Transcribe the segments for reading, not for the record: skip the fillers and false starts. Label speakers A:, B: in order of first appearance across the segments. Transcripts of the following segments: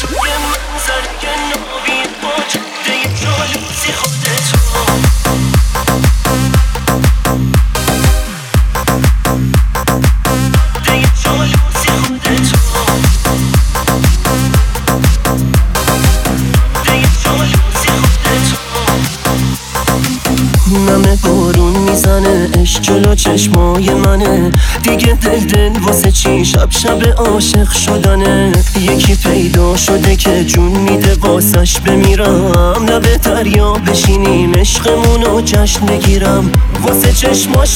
A: توی منظره نابی با جاده جالوسی خودتو نمه بارون میزنه عشق جلو چشمای منه دیگه دل واسه چی شب عاشق شدنه یکی پیدا شده که جون میده واسش بمیرم لبه دریا بشینیم عشقمونو جشن بگیرم واسه چشماش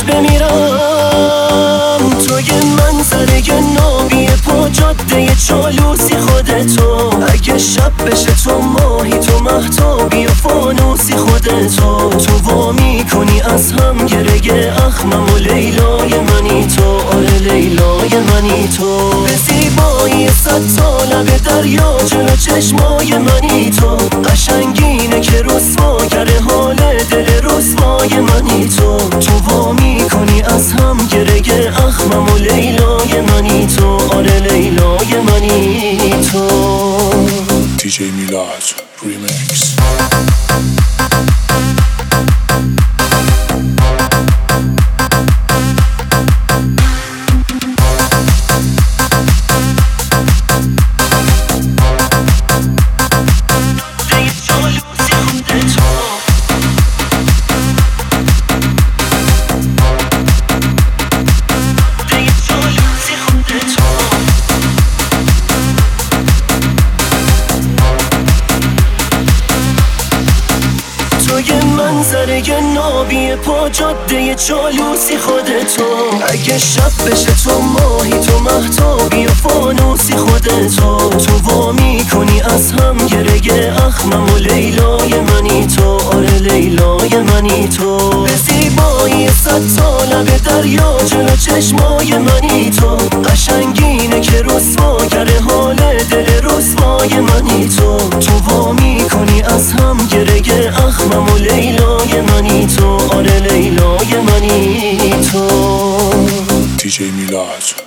A: بمیرم توی منظره نابی پا جاده چالوسی خودتو اگه شب بشه تو ماهی تو مهتابی و فانوسی خودتو تو وا میکنی از هم گره اخمم و لیلای منی تو آره لیلای منی تو به زیبایی 100 ساله به دریا جلو چشمای منی تو قشنگینه که رسوا کرده حال دل رسوای منی تو وا میکنی از هم گره اخمم و لیلای منی تو آره لیلای منی تو
B: DJ Milad Remix.
A: توی منظره نابی پا جاده چالوسی خودتو اگه شب بشه تو ماهی تو مهتابی و فانوسی خودتو وا میکنی از هم گره اخمم و لیلای منی تو آره لیلای منی تو به زیبایی 100 ساله به دریا جلو چشمای منی تو قشنگینه که رسوا کرده حال دل رسوای منی تو وا میکنی از هم گره اخمم و لیلای منی تو آره لیلای منی تو
B: DJ Milad